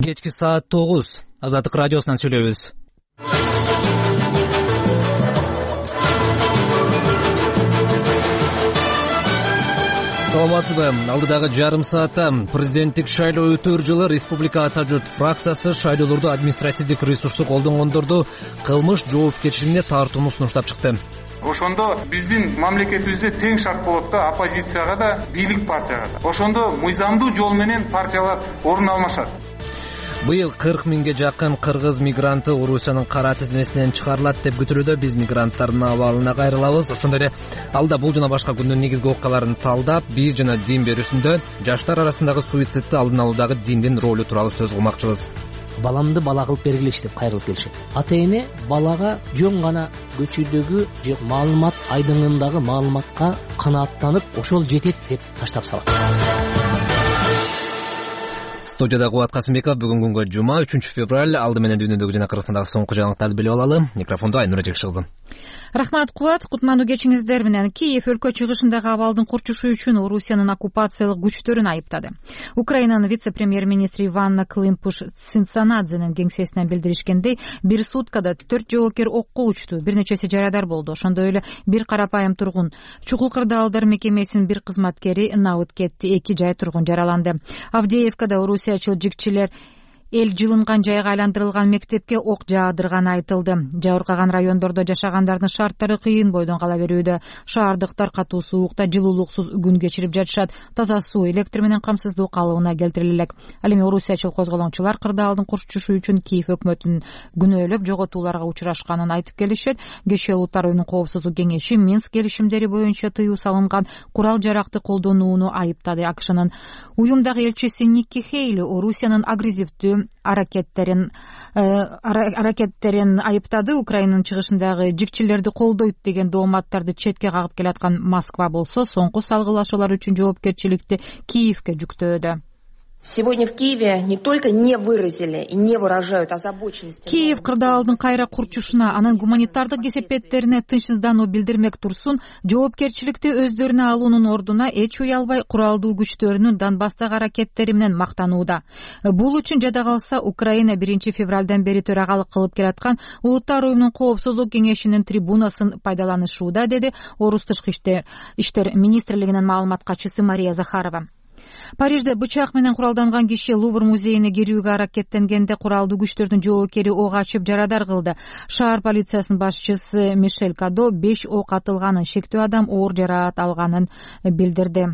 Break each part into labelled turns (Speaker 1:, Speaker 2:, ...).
Speaker 1: кечки саат 9. Азаттык радиосунан сүйлөйбүз. Саламатсызбы? Алдыдагы жарым саатта президенттик шайлоо өтөр жылы Республика Ата журт фракциясы шайлоолорду административдик ресурсту колдонгондорду кылмыш жоопкерчилигине тартууну сунуштап чыкты.
Speaker 2: Ошондо биздин мамлекетибизде тең шарт болот да, оппозицияга да, бийлик партияга да. Ошондо мыйзамдуу жол менен партиялар орун алмашат.
Speaker 1: Быйыл 40 миңге жакын кыргыз мигранты Орусиянын кара тизмесинен чыгарылат деп күтүлүүдө. Биз мигранттардын абалына кайрылабыз. Ошондой эле алда бул жана башка күндүн негизги окуяларын талдап, биз жана дин берүүсүндө жаштар арасындагы суицидти алдын алуудагы диндин ролу тууралуу сөз кылмакчыбыз.
Speaker 3: Баламды бала кылып бергилечи деп кайрылып келишет. Ата эне балага жөн гана көчөдөгү же маалымат айдыңындагы маалыматка канааттанып, ошол жетет деп таштап салат.
Speaker 1: Студияда Кубат Касымбеков. Бүгүн күнгө жума 3 февраль. Алды менен дүйнөдөгү жана Кыргызстандагы соңку жаңылыктарды билип алалы. Микрофондо Айнура Жекши кызы.
Speaker 4: Рахмат, Кубат. Кутмандуу кечиңиздер менен. Киев өлкө чыгышындагы абалдын курчушу үчүн Орусиянын оккупациялык күчтөрүн айыптады. Украинанын вице-премьер-министри Иванна Климпуш-Цинцанадзенин кеңсесинен билдиришкендей, бир суткада 4 жоокер окко учту, бир нечеси жарадар болду. Ошондой эле бир карапайым тургун, чукул кырдаалдар мекемесинин бир кызматкери набыт кетти, 2 жай тургун жараланды. Авдеевкада орусиячыл жигчилер эл жылынган жайга айландырылган мектепке ок жаадырганы айтылды. Жабыркаган райондордо жашагандардын шарттары кыйын бойдон кала берүүдө. Шаардыктар катуу суукта жылуулуксуз күн кечирип жатышат. Таза суу, электр менен камсыздуу калыбына келтирилет. Ал эми орусиячыл козголоңчулар кырдаалдын курчушу үчүн Киев өкмөтүн күнөөлөп жоготууларга учурашканын айтып келишет. Кечээ Улуттар уюмунун коопсуздук кеңеши Минск келишимдери боюнча тыюу салынган курал жаракты колдонууну айыптады. АКШнын уюмдагы элчиси Никки Хейли Орусиянын агрессивдүү аракеттерин айыптады. Украинанын чыгышындагы жигчилерди колдойт деген дооматтарды четке кагып келаткан Москва болсо, соңку салгылашуулар үчүн жоопкерчиликти Киевке жүктөөдө.
Speaker 5: Сегодня в Киеве не только не выразили и не выражают озабоченности.
Speaker 4: Киев кырдаалдын кайра курчушуна, анын гуманитардык кесепеттерине тынчсыздануу билдирмек турсун, жоопкерчиликти өздөрүнө алуунун ордуна эч уялбай куралдуу күчтөрүнүн Донбасстагы аракеттери менен мактанууда. Бул үчүн жада калса, Украина 1 февралдан бери төрагалык кылып келаткан Улуттар уюмунун коопсуздук кеңешинин трибунасын пайдаланышууда, деди Орус тышкы иштер министрлигинин маалымат катчысы Мария Захарова. Парижде бычак менен куралданган киши Лувр музейине кирүүгө аракеттенгенде куралдуу күчтөрдүн жоокери ок ачып жарадар кылды. Шаар полициясынын башчысы Мишель Кадо 5 ок атылганын, шектүү адам оор жараат алганын билдирди.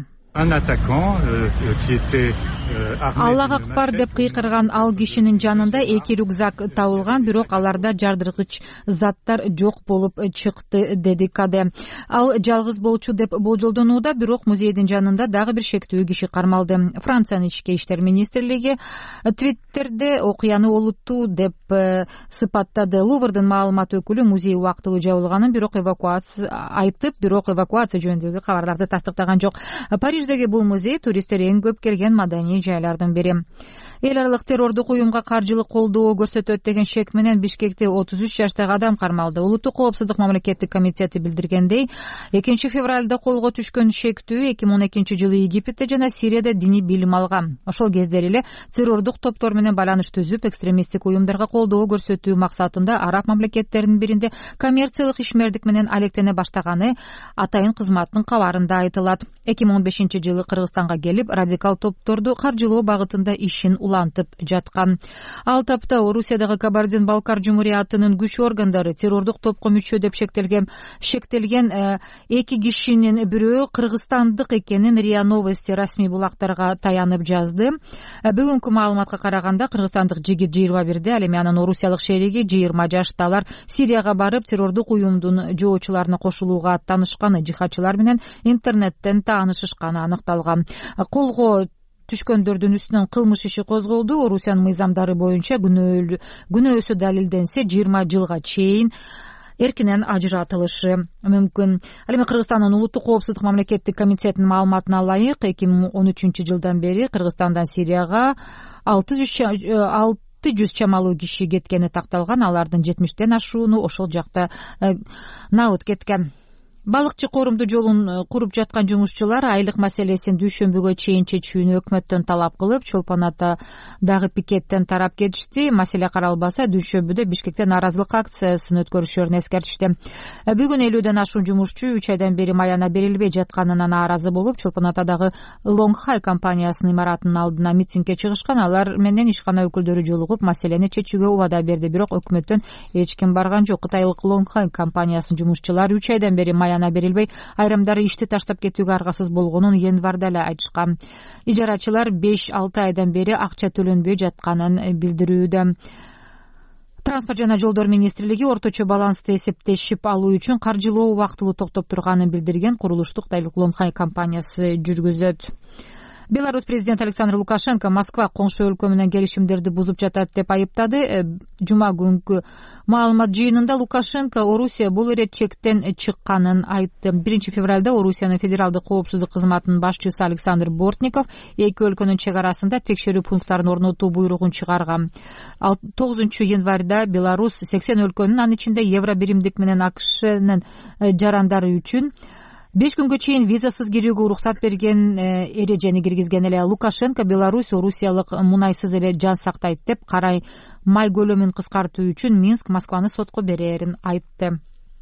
Speaker 4: Аллага акбар деп кыйкырган ал кишинин жанында 2 рюкзак табылган, бирок аларда жардыргыч заттар жок болуп чыкты, деди Каде. Ал жалгыз болчу деп болжолдонууда, бирок музейдин жанында дагы бир шектүү киши кармалды. Франциянын ички иштер министрлиги Твиттерде окуяны олуттуу деп сыпаттады. Луврдун маалымат өкүлү музей убактылуу жабылганын, бирок эвакуация жөнүндөгү кабарларды тастыктаган жок. Париждеги бул музей туристтер эң көп келген маданий жайлардын бири. Эл аралык террордук уюмга каржылык колдоо көрсөтөт деген шек менен Бишкекте 33 жаштагы адам кармалды. Улуттук коопсуздук мамлекеттик комитети билдиргендей, 2 февралда колго түшкөн шектүү 2012 жылы Египетте жана Сирияда диний билим алган. Ошол кездери эле террордук топтор менен байланыш түзүп, экстремисттик уюмдарга колдоо көрсөтүү максатында араб мамлекеттеринин биринде коммерциялык ишмердик менен алектене баштаганы атайын кызматтын кабарында айтылат. 2015 жылы Кыргызстанга келип, радикал топторду каржылоо багытында ишин улантып жаткан. Ал тапта Орусиядагы Кабардин-Балкар Жумуриятынын күч органдары террордук топко мүчө деп шектелген 2 кишинин бирөө кыргызстандык экенин РИА Новости расмий булактарга таянып жазды. Бүгүнкү маалыматка караганда, кыргызстандык жигит 21-де, ал эми анын орусиялык шериги 20 жашталар Сирияга барып, террордук уюмдун жоочуларына кошулууга аттанышканы, жихадчылар менен интернеттен таанышышканы аныкталган. Колго түшкөндөрдүн үстүнөн кылмыш иши козголду. Орусиянын мыйзамдары боюнча күнөөсү далилденсе 20 жылга чейин эркинен ажыратылышы мүмкүн. Ал эми Кыргызстандын улуттук коопсуздук мамлекеттик комитетинин маалыматына ылайык, 2013 жылдан бери Кыргызстандан Сирияга 600 чамалуу киши кеткени такталган. Алардын 70тен ашууну ошол жакта набыт кеткен. Балыкчы коорумдуу жолун куруп жаткан жумушчулар айлык маселесин дүйшөмбүгө чейин чечүүнү өкмөттөн талап кылып, Чолпон атадагы пикеттен тарап кетишти. Маселе каралбаса, дүйшөмбүдө Бишкекте нааразылык акциясын өткөрүшөрүн эскертишти. Бүгүн 50ден ашуун жумушчу 3 айдан бери маяна берилбей жатканына нааразы болуп, Чолпон атадагы Лонгхай компаниясынын имаратынын алдына митингге чыгышкан. Алар менен ишкана өкүлдөрү жолугуп, маселени чечүүгө убада берди, бирок өкмөттөн эч ким барган жок. Кытайлык Лонгхай компаниясынын жумушчулары 3 айдан бери маяна берилбей, айрымдары ишти таштап кетүүгө аргасыз болгонун январда эле айтышкан. Ижарачылар 5-6 айдан бери акча төлөнбөй жатканын билдирүүдө. Транспорт жана жолдор министрлиги орточо балансты эсептешип алуу үчүн каржылоо убактылуу токтоп турганын билдирген. Курулушту Кытайлык Лонгхай компаниясы жүргүзөт. Беларусь президенти Александр Лукашенко Москва коңшу өлкө менен келишимдерди бузуп жатат деп айыптады. Жума күнкү маалымат жыйынында Лукашенко Орусия бул ирет чектен чыкканын айтты. 1 февралда Орусиянын федералдык коопсуздук кызматынын башчысы Александр Бортников эки өлкөнүн чек арасында текшерүү пункттарын орнотуу буйругун чыгарган. 9 январда Беларусь 80 өлкөнүн, анын ичинде Евро биримдик менен АКШнын жарандары үчүн 5 күнгө чейин визасыз кирүүгө уруксат берген эрежени киргизген эле. Лукашенко Беларусь Орусиялык мунайсыз эле жан сактайт деп, карай май көлөмүн кыскартуу үчүн Минск Москваны сотко берерин айтты.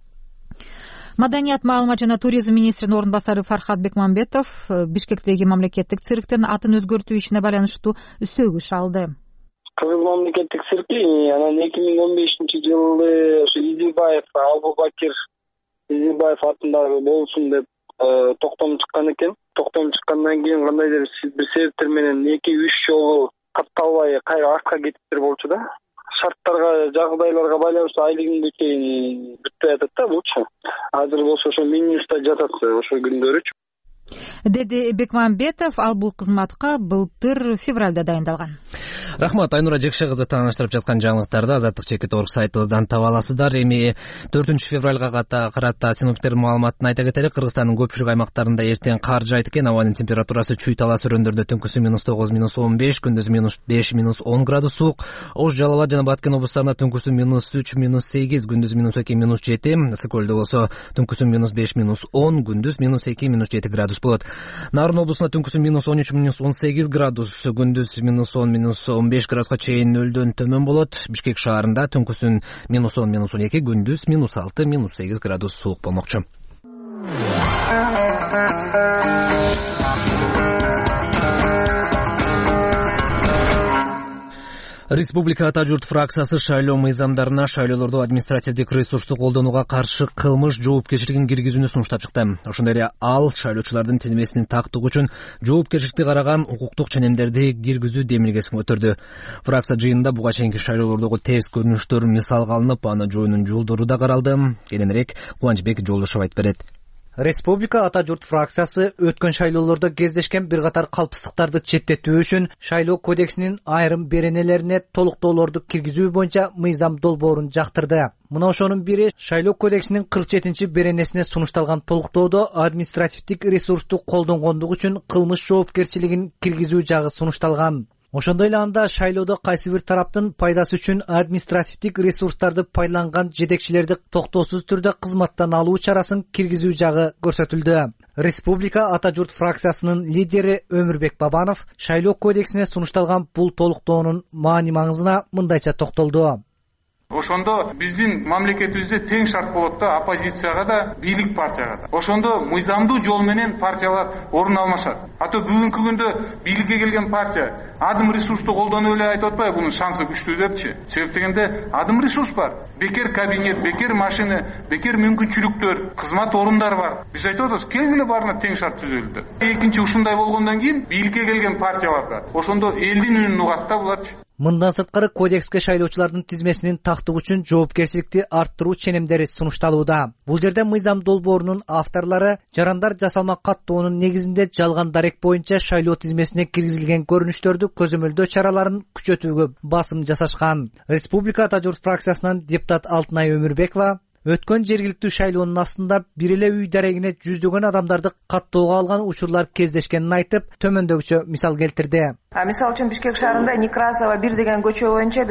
Speaker 4: Маданият, маалымат жана туризм министринин орун басары Фархат Бекмамбетов Бишкектеги мамлекеттик цирктин атын өзгөртүү ишине байланыштуу сөгүш алды.
Speaker 6: Кыргыз мамлекеттик цирки анан 2015-жылы Изибаев Албубакир Изибаев атындагы болсун деп токтом чыккан экен. Токтом чыккандан кийин кандайдыр бир себептер менен 2-3 жолу катталбай кайра артка кетиптир болчу да. Шарттарга, жагдайларга байланыштуу айлы күнгө чейин бүтпөй атат да булчу. Азыр болсо ошо минуста жатат ошо күндөрүчү.
Speaker 4: Деди Бекмамбетов. Ал бул кызматка былтыр февралда дайындалган.
Speaker 1: Рахмат, Айнура Жекше кызы тааныштырып жаткан жаңылыктарды Азаттык чекит орг сайтыбыздан таба аласыздар. Эми 4 февралга карата синоптиктердин маалыматын айта кетели. Кыргызстандын көпчүлүк аймактарында эртең кар жаайт экен. Абанын температурасы чүй талас өрөндөрдө түнкүсү -9–-15, күндүзү -5–-10 градус суук. Ош, Жалал Абад жана Баткен облустарында түнкүсү -3–-8, күндүзү -2–-7. Ысык көлдө болсо түнкүсү -5–-10, күндүз -2–-7 градус болот. Нарын облусунда түнкүсү -13–-18 градус, күндүз -10–-15 градуска чейин нөлдөн төмөн болот. Бишкек шаарында түнкүсүн -10–-12, күндүз -6–-8 градус суук болмокчу. Республика Ата журт фракциясы шайлоо мыйзамдарына шайлоолорду административдик ресурсту колдонууга каршы кылмыш жоопкерчилигин киргизүүнү сунуштап чыкты. Ошондой эле ал шайлоочулардын тизмесинин тактыгы үчүн жоопкерчиликти караган укуктук ченемдерди киргизүү демилгесин көтөрдү. Фракция жыйынында буга чейинки шайлоолордогу терс көрүнүштөр мисалга алынып, аны жоюунун жолдору да каралды. Кененирээк Кубанычбек Жолдошов айтып берет.
Speaker 7: Республика Ата журт фракциясы өткөн шайлоолордо кездешкен бир катар калпсыздыктарды четтетүү үчүн шайлоо кодексинин айрым беренелерине толуктоолорду киргизүү боюнча мыйзам долбоорун жактырды. Мына ошонун бири шайлоо кодексинин 47-беренесине сунушталган толуктоодо административдик ресурсту колдонгондугу үчүн кылмыш жоопкерчилигин киргизүү жагы сунушталган. Ошондой эле анда шайлоодо кайсы бир тараптын пайдасы үчүн административдик ресурстарды пайдаланган жетекчилерди токтоосуз түрдө кызматтан алуу чарасын киргизүү жагы көрсөтүлдү. Республика Ата журт фракциясынын лидери Өмүрбек Бабанов шайлоо кодексине сунушталган бул толуктоонун маани-маңызына мындайча токтолду.
Speaker 2: Ошондо биздин мамлекетибизде тең шарт болот да, оппозицияга да, бийлик партияга да. Ошондо мыйзамдуу жол менен партиялар орун алмашат. Ато бүгүнкү күндө бийликке келген партия адым ресурсту колдонуп эле айтып атпайбы, бунун шансы күчтүү депчи. Себеп дегенде адым ресурс бар. Бекер кабинет, бекер машина, бекер мүмкүнчүлүктөр, кызмат орундары бар. Биз айтып атабыз, келгиле баарына тең шарт түзөлдү деп. Экинчи ушундай болгондон кийин бийликке келген партияларда ошондо элдин үнүн угат да буларчы.
Speaker 7: Мындан сырткары кодекске шайлоочулардын тизмесинин тактыгы үчүн жоопкерчиликти арттыруу ченемдери сунушталууда. Бул жерде мыйзам долбоорунун авторлору жарандар жасалма каттоонун негизинде жалган дарек боюнча шайлоо тизмесине киргизилген көрүнүштөрдү көзөмөлдөө чараларын күчөтүүгө басым жасашкан. Республика Ата журт фракциясынан депутат Алтынай Өмүрбекова өткөн жергиликтүү шайлоонун астында бир эле үй дарегине жүздөгөн адамдарды каттоого алган учурлар кездешкенин айтып, төмөндөгүчө мисал келтирди.
Speaker 8: Мисалы үчүн Бишкек шаарында Некрасова 1 деген көчө боюнча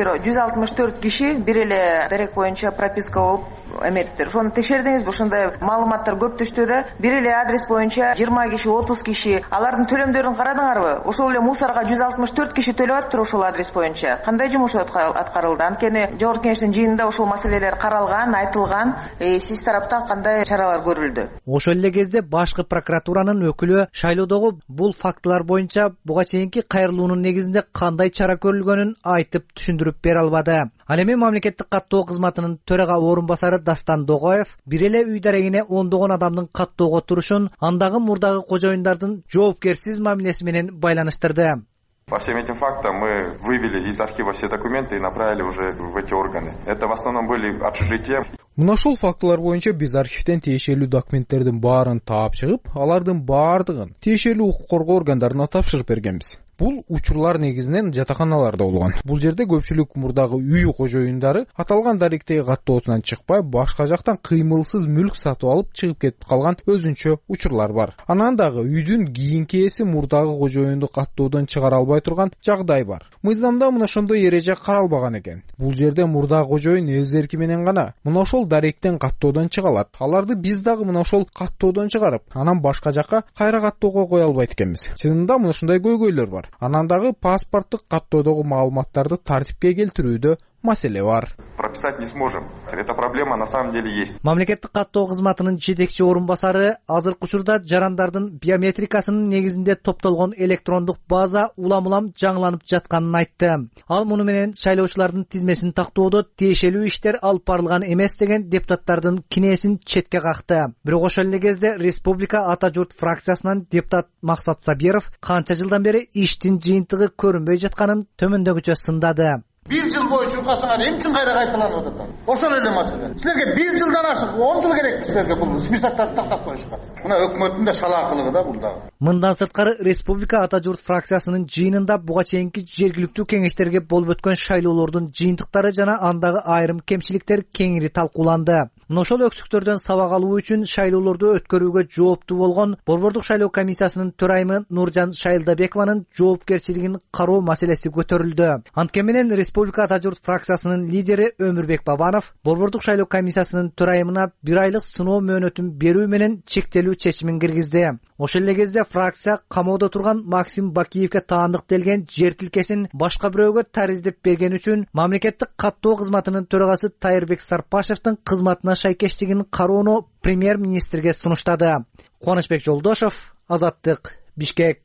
Speaker 8: 164 киши бир эле дарек боюнча прописка болуп эметтир. Ошону текшердиңизби? Ошондой маалыматтар көп түштү да. Бир эле адрес боюнча 20 киши, 30 киши. Алардын төлөмдөрүн карадыңарбы? Ошол эле мусорго 164 киши төлөп атыптыр ошол адрес боюнча. Кандай жумуш аткарылды? Анткени Жогорку Кеңештин жыйынында ошол маселелер каралган, айтылган. Сиз тараптан кандай чаралар көрүлдү?
Speaker 7: Ошол эле кезде башкы прокуратуранын өкүлү шайлоодогу бул фактылар боюнча буга чейинки кайрылуунун негизинде кандай чара көрүлгөнүн айтып түшүндүрүп бере албады. Ал эми мамлекеттик каттоо кызматынын төрага орун басары Дастан Догоев бир эле үй дарегине ондогон адамдын каттоого турушун андагы мурдагы кожоюндардын жоопкерсиз мамилеси менен байланыштырды.
Speaker 9: По всем этим фактам мы вывели из архива все документы и направили уже в эти органы. Это в основном были общежития.
Speaker 10: Мына ушул фактылар боюнча биз архивден тиешелүү документтердин баарын таап чыгып, алардын баардыгын тиешелүү укук коргоо органдарына тапшырып бергенбиз. Бул учурлар негизинен жатаканаларда болгон. Бул жерде көпчүлүк мурдагы үй кожоюндары аталган даректеги каттоосунан чыкпай, башка жактан кыймылсыз мүлк сатып алып чыгып кетип калган өзүнчө учурлар бар. Анан дагы үйдүн кийинки ээси мурдагы кожоюнду каттоодон чыгара албай турган жагдай бар. Мыйзамда мына ошондой эреже каралбаган экен. Бул жерде мурдагы кожоюн өз эрки менен гана мына ошол даректен каттоодон чыга алат. Аларды биз дагы мына ошол каттоодон чыгарып, анан башка жакка кайра каттоого кое албайт экенбиз. Чынында мына ушундай көйгөйлөр бар. Анан дагы паспорттук каттоодогу маалыматтарды тартипке келтирүүдө маселе бар.
Speaker 9: Прописать не сможем. Эта проблема на самом деле есть.
Speaker 7: Мамлекеттик каттоо кызматынын жетекчи орун басары азыркы учурда жарандардын биометрикасынын негизинде топтолгон электрондук база улам-улам жаңыланып жатканын айтты. Ал муну менен шайлоочулардын тизмесин тактоодо тиешелүү иштер алып барылган эмес деген депутаттардын кинесин четке какты. Бирок ошол эле кезде Республика Ата журт фракциясынан депутат Максат Сабиров канча жылдан бери иштин жыйынтыгы көрүнбөй жатканын төмөндөгүчө сындады.
Speaker 11: 1 жыл бою чуркасаңар эмне үчүн кайра кайталанып атат? Ошол эле маселе. Силерге 1 жылдан ашык 10 жыл керек силерге бул списоктарды тактап коюшка. Мына өкмөттүн да шалаакылыгы да бул дагы.
Speaker 7: Мындан сырткары Республика Ата журт фракциясынын жыйынында буга чейинки жергиликтүү кеңештерге болуп өткөн шайлоолордун жыйынтыктары жана андагы айрым кемчиликтер кеңири талкууланды. Мына ошол өксүктөрдөн сабак алуу үчүн шайлоолорду өткөрүүгө жооптуу болгон Борбордук шайлоо комиссиясынын төрайымы Нуржан Шайлдабекованын жоопкерчилигин кароо маселеси көтөрүлдү. Анткени менен Республика Ата журт фракциясынын лидери Өмүрбек Бабанов Борбордук шайлоо комиссиясынын төрайымына 1 айлык сыноо мөөнөтүн берүү менен чектелүү чечимин киргизди. Ошол эле кезде фракция камоодо турган Максим Бакиевке таандык делген жер тилкесин башка бирөөгө тариздеп берген үчүн мамлекеттик каттоо кызматынын төрагасы Тайырбек Сарпашевдин кызматына шайкештигин кароону премьер-министрге сунуштады. Кубанычбек Жолдошов, Азаттык, Бишкек.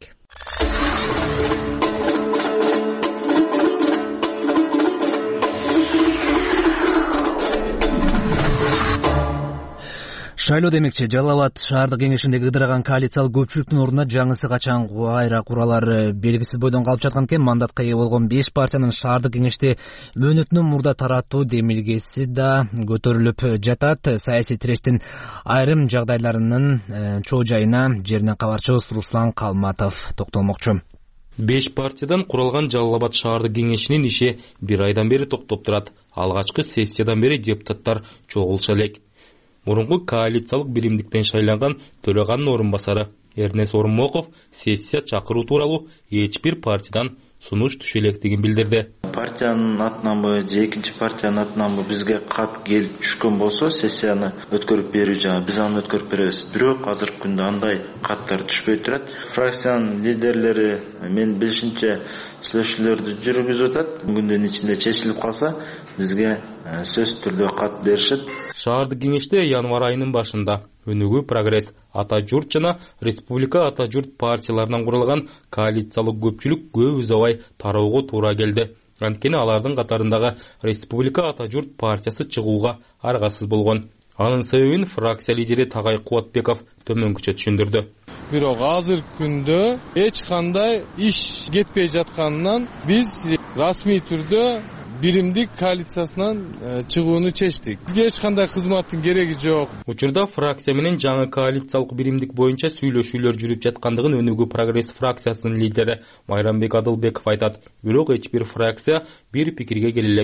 Speaker 1: Шайлоо демекчи, Жалал Абад шаардык кеңешиндеги ыдыраган коалициялык көпчүлүктүн ордуна жаңысы качан кайра куралары белгисиз бойдон калып жаткан экен. Мандатка ээ болгон 5 партиянын шаардык кеңешти мөөнөтүнөн мурда таратуу демилгеси да көтөрүлүп жатат. Саясий тирештин айрым жагдайларынын чоо жайына жеринен кабарчыбыз Руслан Калматов токтолмокчу.
Speaker 12: 5 партиядан куралган Жалал Абад шаардык кеңешинин иши 1 айдан бери токтоп турат. Алгачкы сессиядан бери депутаттар чогулуша элек. Мурунку коалициялык биримдиктен шайланган төраганын орун басары Эрнес Ормоков сессия чакыруу тууралуу эч бир партиядан сунуш түшө электигин билдирди.
Speaker 13: Партиянын атынан же экинчи партиянын атынан бизге кат келип түшкөн болсо сессияны өткөрүп берүү жана биз аны өткөрүп беребиз. Бирок азыркы күндө андай каттар түшпөй турат. Фракциянын лидерлери мен билишимче сүйлөшүүлөрдү жүргүзүп атат. Күндүн ичинде чечилип калса бизге сөзсүз түрдө кат беришет.
Speaker 12: Шаардык кеңеште январь айынын башында Өнүгүү Прогресс, Ата журт жана Республика Ата журт партияларынан курулган коалициялык көпчүлүк көп узабай тароого туура келди. Анткени алардын катарындагы Республика Ата журт партиясы чыгууга аргасыз болгон. Анын себебин фракция лидери Тагай Кубатбеков төмөнкүчө түшүндүрдү.
Speaker 14: Бирок азыркы күндө эч кандай иш кетпей жатканынан биз расмий түрдө биримдик коалициясынан чыгууну чечтик. Бизге эч кандай кызматтын кереги жок.
Speaker 12: Учурда фракция менен жаңы коалициялык биримдик боюнча сүйлөшүүлөр жүрүп жаткандыгын Өнүгүү Прогресс фракциясынын лидери Майрамбек Адылбеков айтат. Бирок эч бир фракция бир пикирге келе элек.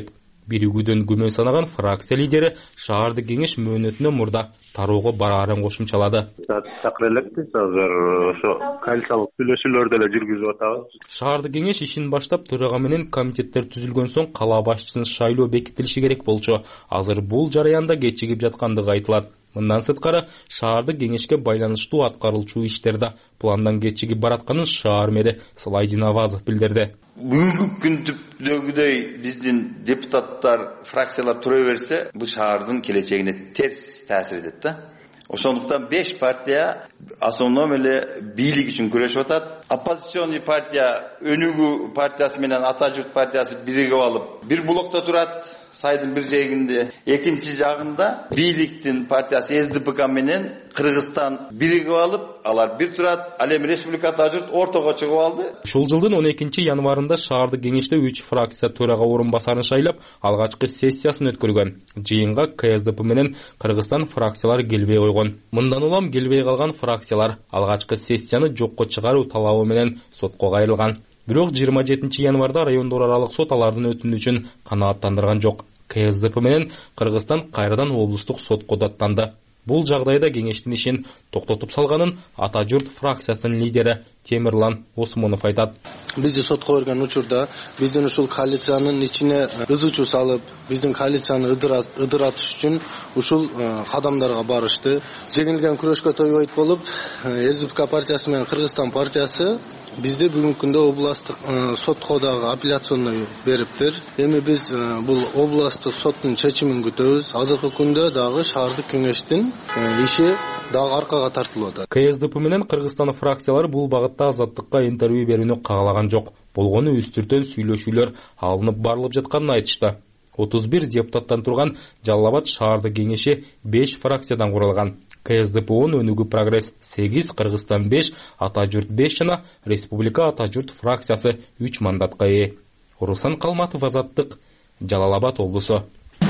Speaker 12: биригүүдөн күмөн санаган фракция лидери шаардык кеңеш мөөнөтүнө мурда тарууга бараарын кошумчалады.
Speaker 15: Чакыра элекпиз азыр ошо коалициялык сүйлөшүүлөрдү эле жүргүзүп атабыз.
Speaker 12: Шаардык кеңеш ишин баштап төрага менен комитеттер түзүлгөн соң кала башчысын шайлоо бекитилиши керек болчу. Азыр бул жараянда кечигип жаткандыгы айтылат. Мындан сырткары шаардык кеңешке байланыштуу аткарылчу иштерде пландан кечигип баратканын шаар мэри Слайдин Авазов билдирди.
Speaker 16: Бүгүнкү күндөгүдөй биздин депутаттар, фракциялар тура берсе, бул шаардын келечегине терс таасир этет да. Ошондуктан 5 партия основном эле бийлик үчүн күрөшүп атат. Оппозиционный партия Өнүгүү партиясы менен Ата журт партиясы биригип алып, бир блокто турат. Сайдын бир жегинде, экинчи жагында бийликтин партиясы СДПК менен Кыргызстан биригип алып, алар бир турат. Ал эми Республика Ата журт ортого чыгып алды.
Speaker 12: Ушул жылдын 12-январында шаардык кеңеште 3 фракция төрага орун басарын шайлап, алгачкы сессиясын өткөргөн. Жыйынга КСДП менен Кыргызстан фракциялары келбей койгон. Мындан улам келбей калган фракциялар алгачкы сессияны жокко чыгаруу талабы менен сотко кайрылган. Бирок 27 январда райондор аралык сот алардын өтүнүчүн канааттандырган жок. КСДП менен Кыргызстан кайрадан облустук сотко даттанды. Бул жагдайда кеңештин ишин токтотуп салганын Ата журт фракциясынын лидери Темирлан Осмонов айтат.
Speaker 17: Бизди сотко берген учурда биздин ушул коалициянын ичине ызычуу салып, биздин коалицияны ыдыратыш үчүн ушул кадамдарга барышты. Жеңилген күрөшкө тойбойт болуп, СДПК партиясы менен Кыргызстан партиясы бизде бүгүнкү күндө областтык сотко дагы апелляционный бериптир. Эми биз бул областтык соттун чечимин күтөбүз. Азыркы күндө дагы шаардык кеңештин иши дагы аркага тартылып атат.
Speaker 12: КСДП менен Кыргызстан фракциялары бул багытта азаттыкка интервью берүүнү каалаган жок. Болгону үстүртөн сүйлөшүүлөр алынып барылып жатканын айтышты. 31 депутаттан турган Жалал Абад шаардык кеңеши 5 фракциядан куралган. КСДП-н Өнүгүү прогресс 8, Кыргызстан 5, Ата журт 5 жана Республика Ата журт фракциясы 3 мандатка ээ. Руслан Калматов, Азаттык, Жалал Абад облусу.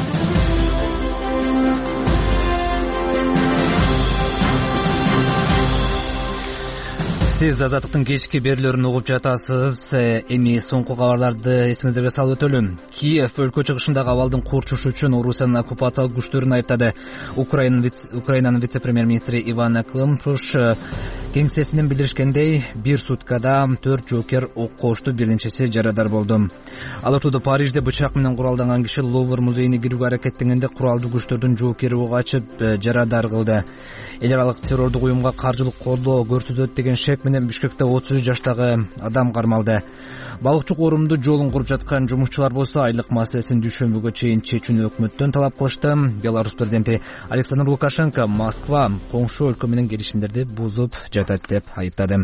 Speaker 1: Сиз Азаттыктын кечки берүүлөрүн угуп жатасыз. Эми соңку кабарларды эсиңиздерге салып өтөлү. Киев өлкө чыгышындагы абалдын курчушу үчүн Орусиянын оккупациялык күчтөрүн айыптады. Украинанын вице-премьер-министри Иван Клымпуш кеңсесинен билдиришкендей, бир суткада 4 жоокер окко ушту, биринчиси жарадар болду. Ал учурда Парижде бычак менен куралданган киши Лувр музейине кирүүгө аракеттенгенде куралдуу күчтөрдүн жоокери ок ачып жарадар кылды. Эл аралык террордук уюмга каржылык колдоо көрсөтөт деген шек менен Бишкекте 33 жаштагы адам кармалды. Балыкчы корумду жолун куруп жаткан жумушчулар болсо айлык маселесин дүйшөмбүгө чейин чечүүнү өкмөттөн талап кылышты. Беларусь президенти Александр Лукашенко Москва коңшу өлкө менен келишимдерди бузуп жатат деп айыптады.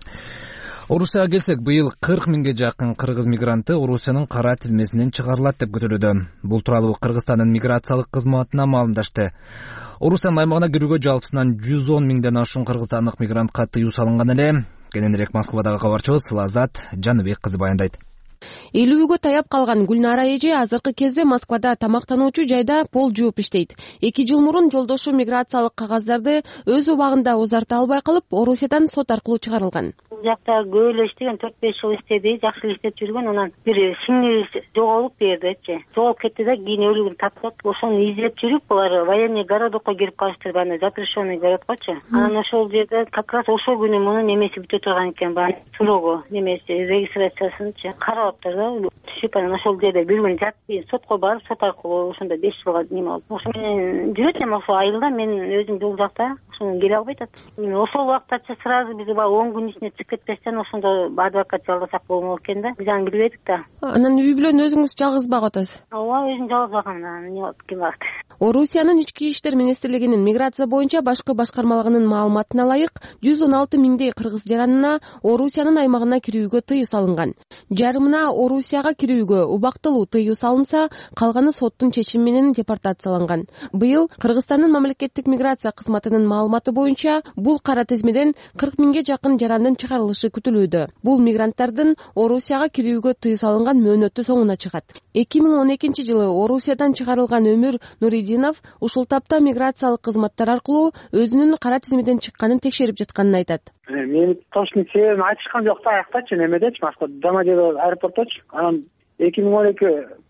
Speaker 1: Орусияга келсек, быйыл 40 миңге жакын кыргыз мигранты Орусиянын кара тизмесинен чыгарылат деп күтүлүүдө. Бул тууралуу Кыргызстандын миграциялык кызматына маалымдашты. Орусиянын аймагына кирүүгө жалпысынан 110 миңден ашуун кыргызстандык мигрантка тыюу салынган эле. Кененирээк Москвадагы кабарчыбыз Лазат Жаныбек кызы баяндайт.
Speaker 18: Илүүгө таяп калган Гүлнара эже азыркы кезде Москвада тамактануучу жайда пол жууп иштейт. 2 жыл мурун жолдошу миграциялык кагаздарды өз убагында узарта албай калып, Орусиядан сот аркылуу чыгарылган.
Speaker 19: Бул жакта көп эле иштеген, 4-5 жыл иштеди, жакшы эле иштеп жүргөн. Анан бир сиңдиси жоголуп бердичи. Жоголуп кетти да, кийин өлүгүн таптап, ошону издеп жүрүп, булар военный городокко кирип калыштыр, бана запрещенный городкочу. Анан ошол жерде как раз ошол күнү мунун немеси бүтө турган экен, бана срогу немеси регистрациясынчы каралыптыр да. Түшүп, анан ошол жерде бир күн жатып, сотко барып, сот аркылуу ошондо 5 жылга неме алып. Ошо менен жүрөт эми ошол айылда, мен өзүм бул жакта ошону келе албай атат. Ошол убактачы сразу биз 10 күн ичинде чыгып кетпестен ошондо адвокат жалдасак болмок экен да. Биз аны билбедик да.
Speaker 18: Анан үй бүлөнү өзүңүз жалгыз багып атасыз?
Speaker 19: Ооба, өзүм жалгыз багам, эмне болот, ким багат.
Speaker 18: Орусиянын ички иштер министрлигинин миграция боюнча башкы башкармалыгынын маалыматына ылайык 116 миңдей кыргыз жаранына Орусиянын аймагына кирүүгө тыюу салынган. Жарымына Орусияга кирүүгө убактылуу тыюу салынса, калганы соттун чечими менен депортацияланган. Быйыл Кыргызстандын мамлекеттик миграция кызматынын маалыматы боюнча бул кара тизмеден 40 миңге жакын жарандын чыгарылышы күтүлүүдө. Бул мигранттардын Орусияга кирүүгө тыюу салынган мөөнөтү соңуна чыгат. 2012 жылы Орусиядан чыгарылган Өмүр Нуридинов ушул тапта миграциялык кызматтар аркылуу өзүнүн кара тизмеден чыкканын текшерип жатканын айтат.
Speaker 20: Мен точно себебин айтышкан жок да, аяктачы, немедечи, Москва Домодедово аэропортточу. Анан 2012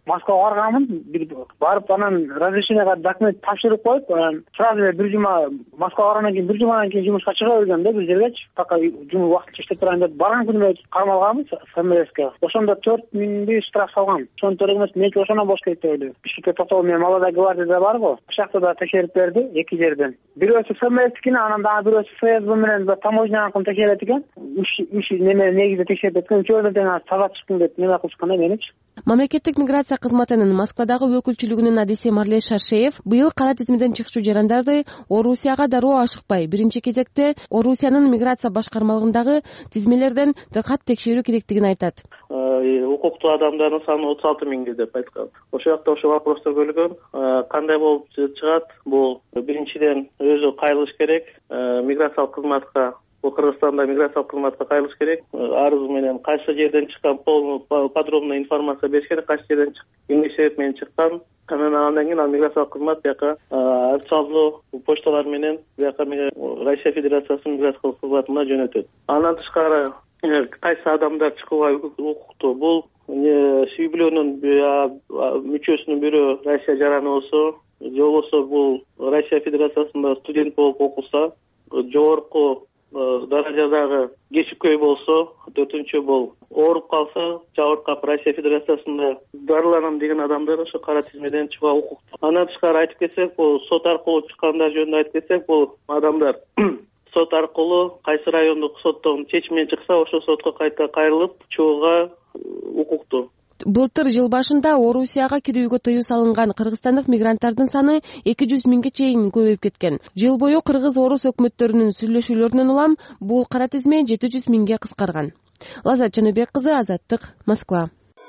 Speaker 6: Москвага барганмын, барып анан разрешениеге документ тапшырып коюп, анан сразу эле бир жума Москвага баргандан кийин бир жумадан кийин жумушка чыга бергем да бир жергечи, пока жумуш вакытча иштеп турайын деп. Барган күнү кармалганбыз ФМСке. Ошондо 4000 штраф салган. Ошону төлөгөнөс мен ошондон болуш керек деп ойлойм. Бишкекке токтогон мен Молодая гвардияда барбы? Ошол жакта да текшерип берди эки жерден. Бирөөсү ФМСтикини, анан дагы бирөөсү ФСБ менен таможняныкын текшерет экен. Үч неме негизде текшерип экен. Үчөөдө тең таза чыктым деп неме кылышканда меничи.
Speaker 18: Мамлекеттик миграция кызматынын Москвадагы өкүлчүлүгүнүн адиси Марлеш Шаршеев быйыл кара тизмеден чыкчу жарандарды Орусияга дароо ашыкпай, биринчи кезекте Орусиянын миграция башкармалыгындагы тизмелерден дыкат текшерүү керектигин айтат.
Speaker 20: Укуктуу адамдардын саны 36 миңге деп айткан. Ошол жакта ошол вопростор көрүлгөн. Кандай болуп чыгат? Бул биринчиден өзү кайрылыш керек, миграциялык кызматка. Бул Кыргызстанда миграциялык кызматка кайрылыш керек. Арыз менен кайсы жерден чыккан подробный информация бериш керек, кайсы жерден эмне себеп менен чыккан. Андан кийин ал миграциялык кызмат бияка официалдуу почталар менен бияка Россия Федерациясынын миграциялык кызматына жөнөтөт. Андан тышкары кайсы адамдар чыгууга укуктуу? Бул сүйбүлөнүн мүчөсүнүн бирөө Россия жараны болсо, же болбосо бул Россия Федерациясында студент болуп окуса, жогорку даражадагы кесипкөй болсо, төртүнчү бул ооруп калса, жабыркап Россия Федерациясында дарыланам деген адамдар ошо кара тизмеден чыгууга укуктуу. Андан тышкары айтып кетсек, бул сот аркылуу чыккандар жөнүндө айтып кетсек, бул адамдар сот аркылуу кайсы райондук соттун чечими чыкса, ошол сотко кайта кайрылып чыгууга укуктуу.
Speaker 18: Былтыр жыл башында Орусияга кирүүгө тыюу салынган кыргызстандык мигранттардын саны 200 миңге чейин көбөйүп кеткен. Жыл бою кыргыз-орус өкмөттөрүнүн сүйлөшүүлөрүнөн улам бул кара тизме 700 миңге кыскарган. Лаззат Жаныбек кызы, Азаттык, Москва.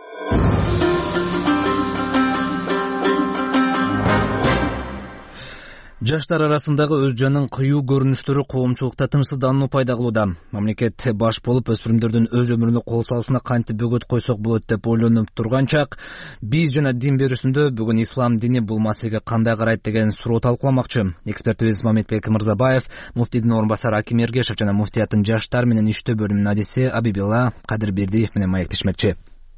Speaker 1: Жаштар арасындагы өз жанын кыюу көрүнүштөрү коомчулукта тынчсыздануу пайда кылууда. Мамлекет баш болуп өспүрүмдөрдүн өз өмүрүнө кол салуусуна кантип бөгөт койсок болот деп ойлонуп турганчак, биз жана дин берүүсүндө бүгүн ислам дини бул маселеге кандай карайт деген суроо талкууламакчы. Экспертибиз Мамедбек Мырзабаев, муфтийдин орун басары Аким Эргешев жана муфтияттын жаштар менен иштөө бөлүмүнүн адиси Абибилла Кадырбердиев менен маектешмекчи.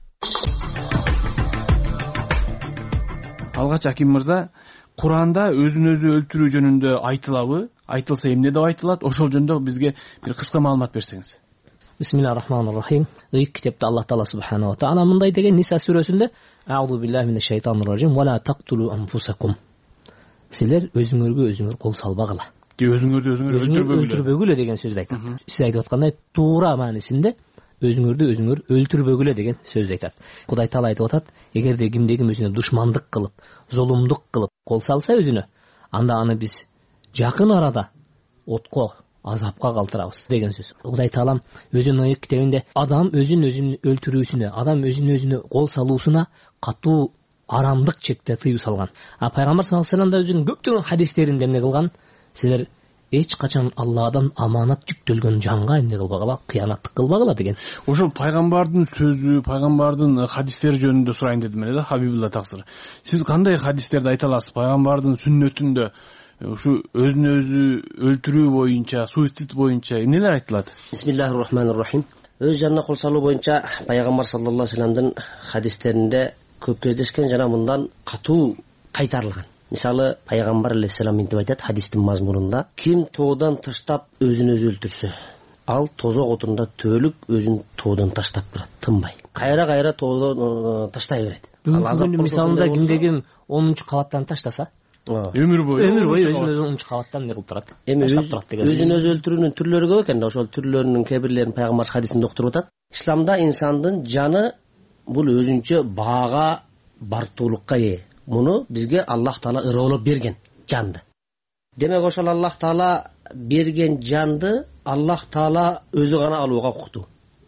Speaker 21: Алгач Аким мырза, Куранда өзүн өзү өлтүрүү жөнүндө айтылабы? Айтылса эмне деп айтылат? Ошол жөнүндө бизге бир кыска маалымат берсеңиз.
Speaker 3: Бисмиллахир-рахманир-рахим. Китепте Аллах Таала субханаху ва таала мындай деген Ниса сүрөсүндө: "Аузу биллахи минеш шайтанир-ражим ва ла тактулу анфусакум." Силер өзүңөргө кол салбагыла.
Speaker 21: Өзүңөрдү
Speaker 3: өлтүрбөгүлө деген сөздү айтат. Сиз айтып аткандай туура маанисинде өзүңөр өлтүрбөгүлө деген сөздү айтат. Кудай Таала айтып атат: эгерде кимде ким өзүнө душмандык кылып, зулумдук кылып кол салса өзүнө, анда аны биз жакын арада отко, азапка калтырабыз деген сөз. Кудай Таала өзүнүн айык китебинде адам өзүн өлтүрүүсүнө, адам өзүнө кол салуусуна катуу арамдык чекте тыюу салган. Пайгамбар саллаллаху алейхи вассалам да өзүнүн көптөгөн хадистеринде эмне кылган? Силер эч качан Алладан аманат жүктөлгөн жанга эмне кылбагыла, кыянаттык кылбагыла деген.
Speaker 21: Ошол пайгамбардын сөзү, пайгамбардын хадистери жөнүндө сурайын дедим эле да, Хабибулла таксыр. Сиз кандай хадистерди айта аласыз? Пайгамбардын сүннөтүндө ушу өзүн өзү өлтүрүү боюнча, суицид боюнча эмнелер айтылат?
Speaker 22: Бисмиллахир-рахманир-рахим. Өз жанына кол салуу боюнча пайгамбар саллаллаху алейхи вассаламдын хадистеринде көп кездешкен жана мындан катуу кайтарылган. Мисалы, пайгамбар алейхиссалам мынтип айтат хадистин мазмунунда: ким тоодан таштап өзүн өзү өлтүрсө, ал тозок отунда төөлүк өзүн тоодон таштап турат, тынбай. Кайра тоодон таштай берет.
Speaker 3: Бүгүнкү мисалында кимде ким 10-кабаттан таштаса,
Speaker 21: өмүр бою
Speaker 3: өзүн 10-кабаттан эмне кылып турат? Таштап турат деген.
Speaker 22: Өзүн өзү өлтүрүүнүн түрлөрү көп экен да, ошол түрлөрүнүн кээ бирлерин пайгамбар хадисинде уктуруп атат. Исламда инсандын жаны бул өзүнчө баага, бартуулукка ээ. Муну бизге Аллах Таала ыроолоп берген жанды. Демек ошол Аллах Таала берген жанды Аллах Таала өзү гана алууга укуктуу.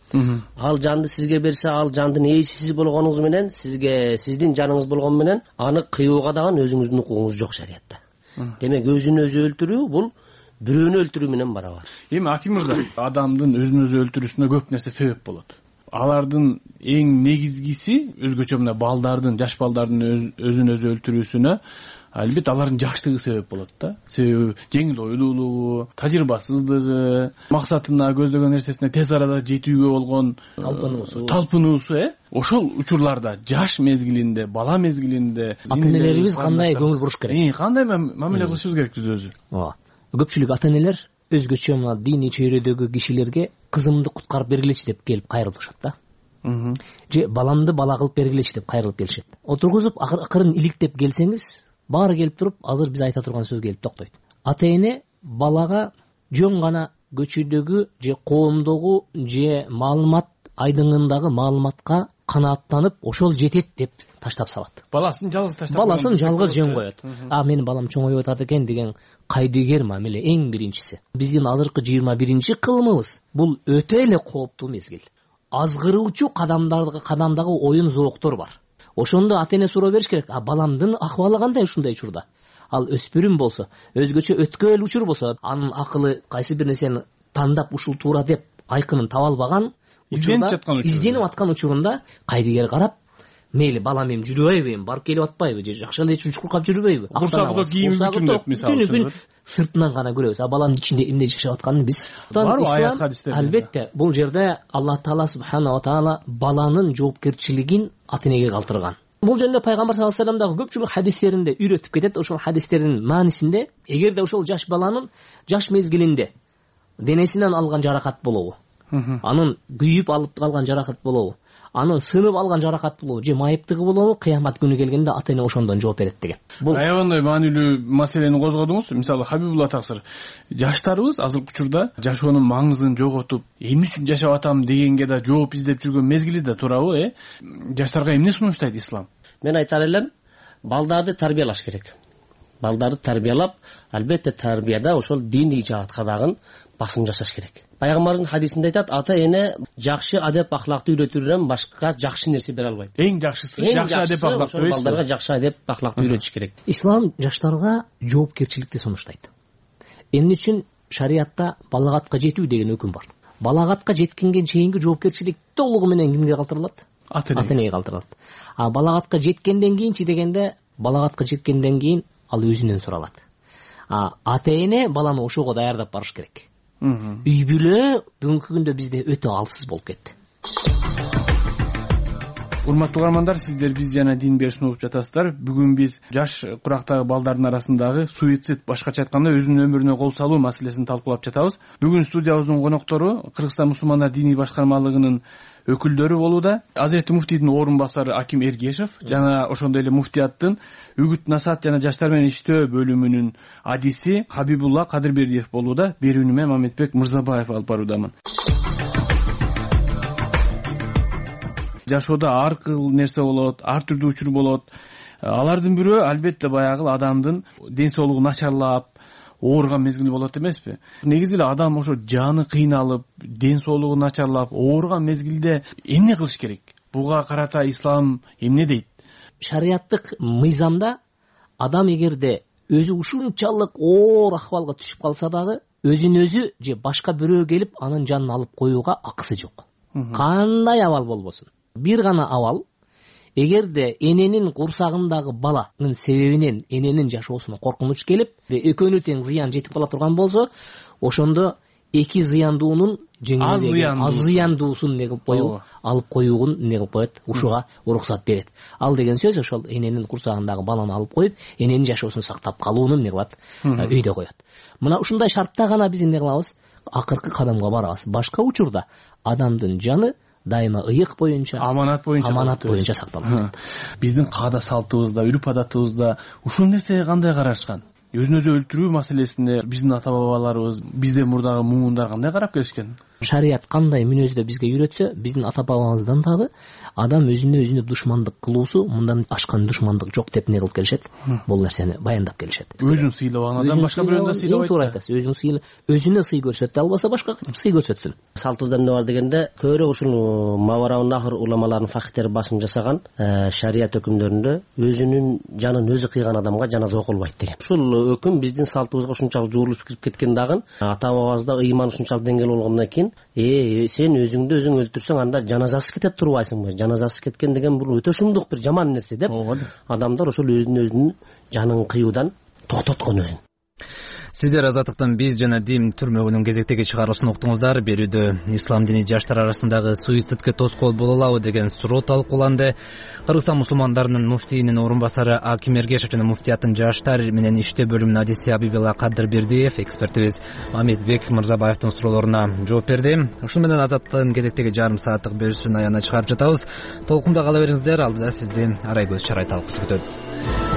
Speaker 22: Ал жанды сизге берсе, ал жандын ээси сиз болгонуңуз менен, сиздин жаныңыз болгон менен аны кыюуга дагы өзүңүздүн укугуңуз жок шариятта. Демек өзүн өзү өлтүрүү бул бирөөнү өлтүрүү менен барабар.
Speaker 21: Эми Аким мырза, адамдын өзүн өзү өлтүрүүсүнө көп нерсе себеп болот. Алардын эң негизгиси өзгөчө мына балдардын, жаш балдардын өзүн өзү өлтүрүүсүнө албетте алардын жаштыгы себеп болот да. Себеби жеңил ойлуулугу, тажрыйбасыздыгы, максатына көздөгөн нерсесине тез арада жетүүгө болгон талпынуусу, ошол учурларда жаш мезгилинде, бала мезгилинде
Speaker 3: ата-энелерибиз кандай көңүл буруш керек?
Speaker 21: Кандай мамиле кылышыбыз керекпиз өзү?
Speaker 3: Ооба. Көпчүлүк ата-энелер өзгөчө мына диний чөйрөдөгү кишилерге кызымды куткарып бергилечи деп келип кайрылышат да. Же баламды бала кылып бергилечи деп кайрылып келишет. Отургузуп акырын иликтеп келсеңиз, баары келип туруп, азыр биз айта турган сөз келип токтойт. Ата-эне балага жөн гана көчөдөгү же коомдогу же маалымат айдыңындагы маалыматка канааттанып, ошол жетет деп таштап салат.
Speaker 21: Баласын жалгыз таштап,
Speaker 3: баласын жалгыз жөн коет. Менин балам чоңоюп атат экен деген кайдыгер мамиле эң биринчиси. Биздин азыркы 21-кылымыбыз бул өтө эле кооптуу мезгил. Азгыруучу кадамдагы оюн зооктор бар. Ошондо ата-эне суроо бериш керек. Баламдын акыбалы кандай ушундай учурда? Ал өспүрүм болсо, өзгөчө өткөөл учур болсо, анын акылы кайсы бир нерсени тандап ушул туура деп айкынын таба албаган изденип аткан учурунда кайдыгер карап, мейли балам эми жүрбөйбү, эми барып келип атпайбы, же жакшы эле чуркап жүрбөйбү?
Speaker 21: Курсагында кийим бүтүндөп мисалы.
Speaker 3: Сыртынан гана көрөбүз. Баланын ичинде эмне жашап атканын биз. Албетте, бул жерде Аллах Таала субхана ва таала баланын жоопкерчилигин ата-энеге калтырган. Бул жөнүндө пайгамбар саллаллаху алейхи вассалам дагы көпчүлүк хадистеринде үйрөтүп кетет. Ошол хадистердин маанисинде, эгерде ошол жаш баланын жаш мезгилинде денесинен алган жаракат болобу, анын күйүп алып калган жаракат болобу, анын сынып алган жаракат болобу, же майыптыгы болобу, кыямат күнү келгенде ата-эне ошондон жооп берет деген.
Speaker 21: Бул аябандай маанилүү маселени козгодуңуз. Мисалы Хабибулла таксыр, жаштарыбыз азыркы учурда жашоонун маңызын жоготуп, эмне үчүн жашап атам дегенге да жооп издеп жүргөн мезгили да туурабы? Жаштарга эмне сунуштайт ислам?
Speaker 22: Мен айтар элем, балдарды тарбиялаш керек. Балдарды тарбиялап, албетте тарбияда ошол диний жаатка дагы басым жасаш керек. Пайгамбардын хадисинде айтат, ата-эне жакшы адеп ахлакты үйрөтүүдөн башка жакшы нерсе бере албайт.
Speaker 21: Эң жакшысы жакшы адеп ахлакты
Speaker 22: үйрөтүү. Балдарга жакшы адеп ахлакты үйрөтүш керек.
Speaker 3: Ислам жаштарга жоопкерчиликти сунуштайт. Эмне үчүн шариатта балагатка жетүү деген өкүм бар. Балагатка жеткенге чейинки жоопкерчилик толугу менен кимге калтырылат? Ата-энеге калтырылат. Балагатка жеткенден кийинчи дегенде, балагатка жеткенден кийин ал өзүнөн суралат. Ата-эне баланы ошого даярдап барыш керек. Үй бүлө бүгүнкү күндө бизде өтө алсыз болуп кетти.
Speaker 21: Урматтуу угармандар, сиздер биз жана дин беришин угуп жатасыздар. Бүгүн биз жаш курактагы балдардын арасындагы суицид, башкача айтканда өзүнүн өмүрүнө кол салуу маселесин талкуулап жатабыз. Бүгүн студиябыздын коноктору Кыргызстан мусулмандар диний башкармалыгынын өкүлдөрү болууда. Азиретти муфтийдин орун басары Аким Эргешев жана ошондой эле муфтияттын үгүт насаат жана жаштар менен иштөө бөлүмүнүн адиси Хабибулла Кадырбердиев болууда. Берүүнү мен Мамедбек Мырзабаев алып баруудамын. Жашоодо ар кыл нерсе болот, ар түрдүү учур болот. Алардын бирөө албетте баягы адамдын ден соолугу начарлап, ооруган мезгили болот эмеспи? Негизи эле адам ошо жаны кыйналып, ден соолугу начарлап, ооруган мезгилде эмне кылыш керек? Буга карата ислам эмне дейт?
Speaker 3: Шариаттык мыйзамда адам эгерде өзү ушунчалык оор акыбалга түшүп калса дагы, өзүн өзү же башка бирөө келип анын жанын алып коюуга акысы жок. Кандай абал болбосун. Бир гана абал, эгерде эненин курсагындагы баланын себебинен эненин жашоосуна коркунуч келип, экөөнү тең зыян жетип кала турган болсо, ошондо эки зыяндуунун аз зыяндуусун не кылып коюу, алып коюун не кылып коет, ушуга уруксат берет. Ал деген сөз ошол эненин курсагындагы баланы алып коюп, эненин жашоосун сактап калуунун не кылат, өйдө коет. Мына ушундай шартта гана биз эмне кылабыз? Акыркы кадамга барабыз. Башка учурда адамдын жаны дайыма ыйык боюнча, аманат боюнча сакталат.
Speaker 21: Биздин каада салтыбызда, үрп адатыбызда ушул нерсеге кандай карашкан? Өзүн өзү өлтүрүү маселесине биздин ата бабаларыбыз, бизден мурдагы муундар кандай карап келишкен?
Speaker 3: Шарият кандай мүнөздө бизге үйрөтсө, биздин ата бабабыздан дагы адам өзүнө өзүнө душмандык кылуусу мындан ашкан душмандык жок деп не кылып келишет. Бул нерсени баяндап келишет.
Speaker 21: Өзүн сыйлабаган адам башка бирөөнө сыйлабайт.
Speaker 3: Туура айтасыз. Өзүнө сый көрсөтө албаса башкага сый көрсөтсүн.
Speaker 22: Салтыбызда эмне бар дегенде, көбүрөөк ушул Мавараун Нахр уламаларынын факихтери басым жасаган шарият өкүмдөрүндө өзүнүн жанын өзү кыйган адамга жаназа окулбайт деген. Ушул өкүм биздин салтыбызга ушунчалык жуурулуп кирип кеткен дагы ата бабабызда ыйман ушунчалык деңгээлде болгондон кийин экен сен өзүңдү өзүң өлтүрсөң анда жаназасыз кетет турбайсыңбы, жаназасыз кеткен деген бул өтө шумдук бир жаман нерсе деп адамдар ошол өзүнүн жанын кыюудан токтоткон өзүн.
Speaker 1: Сиздер Азаттыктын биз жана Дим түрмөгүнүн кезектеги чыгаруусун уктуңуздар. Берүүдө ислам дини жаштар арасындагы суицидке тоскоол боло алабы деген суроо талкууланды. Кыргызстан мусулмандарынын муфтийинин орун басары Аким Эргешев жана муфтияттын жаштар менен иштөө бөлүмүнүн адиси Абибила Кадырбердиев, экспертибиз Мамедбек Мырзабаевдин суроолоруна жооп берди. Ушуну менен Азаттыктын кезектеги жарым сааттык бөлүшүүнүн аягына чыгарып жатабыз. Толкунда кала бериңиздер. Алдыда сизди Арайгөз Шарай талкуусу күтөт.